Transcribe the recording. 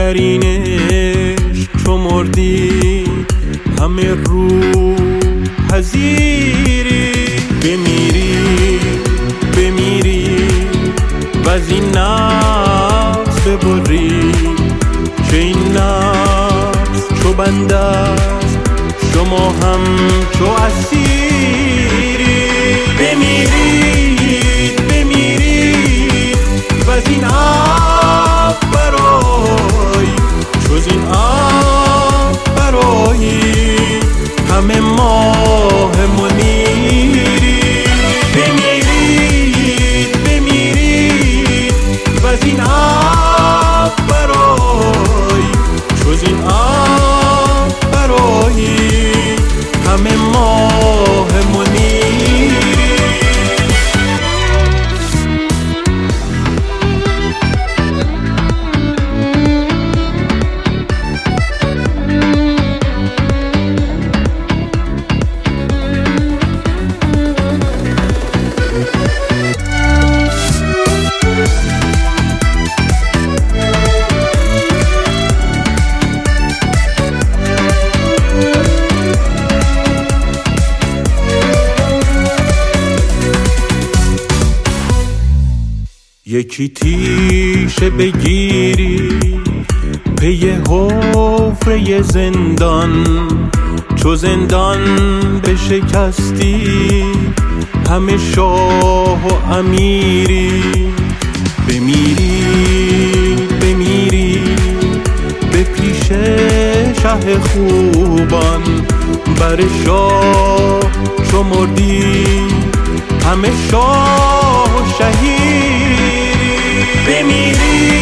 در این عشق چو مردی همه رو پذیری، بمیری و از این نفس ببری، که این نفس چو بنده است شما هم چو اسیری. بمیرید و از این آب برای، جز این آب برای همه ماه منیری. بمیرید و از این آب برای، جز این آب برای همه ماه منیری. یکی تیشه بگیری پی حفره زندان، چو زندان بشکستی همه شاه و امیری. بمیری به پیش شه خوبان، بر شاه چو مردی همه شاه و شهیری. بمیری